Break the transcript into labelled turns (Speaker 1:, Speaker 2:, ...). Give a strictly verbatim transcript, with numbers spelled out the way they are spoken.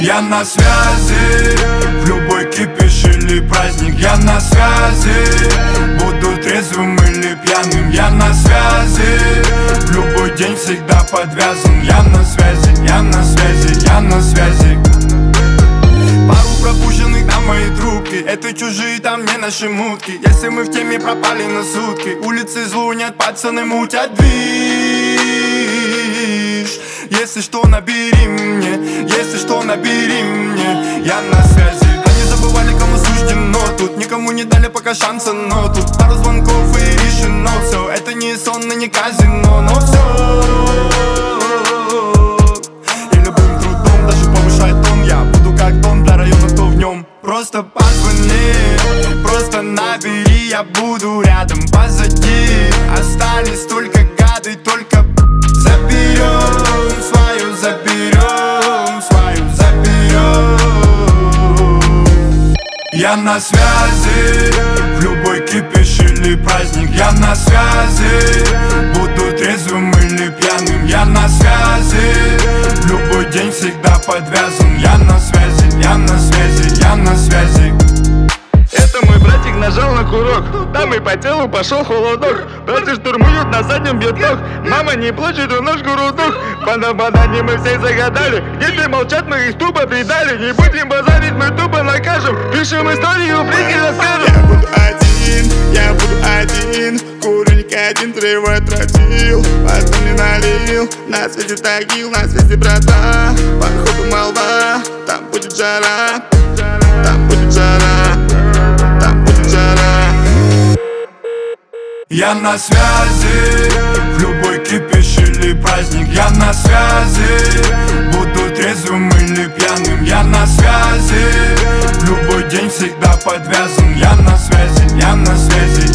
Speaker 1: Я на связи, в любой кипиш или праздник. Я на связи, буду трезвым или пьяным. Я на связи, в любой день всегда подвязан. Я на связи, я на связи, я на связи. Пару пропущенных на мои трубки, это чужие, там не наши мутки. Если мы в теме, пропали на сутки. Улицы звонят, пацаны мутят движ. Если что, набери мне, если что, набери мне. Я на связи. Они забывали, кому суждено тут. Никому не дали пока шанса, но тут пару звонков и решено. Все, это не сон и не казино, но все. И любым трудом, даже повышает тон, я буду как дом для района, кто в нем. Просто позвони, просто набери, я буду рядом, позади. Остались только гады, только заберем свою, заберем свою, заберем. Я на связи, в любой кипиш или праздник. Я на связи, буду трезвым или пьяным. Я на связи, в любой день всегда подвязан. Я на связи, я на связи, я на связи.
Speaker 2: Это мой братик нажал на курок, там и по телу пошел холодок. Братья штурмуют, на заднем бьет ног. Мама не плачет, у нож грудок. Банда-банда, не мы все загадали. Дети молчат, мы их тупо предали. Не будем базарить, мы тупо накажем. Пишем историю, прикинь, расскажем.
Speaker 3: Я буду один, я буду один. Курник один тревой тротил. Потом не налил, на свете тагил, на свете брата. Походу молва, там будет жара. Там будет жара.
Speaker 1: Я на связи, в любой кипиш или праздник. Я на связи, буду трезвым или пьяным. Я на связи, в любой день всегда подвязан. Я на связи, я на связи,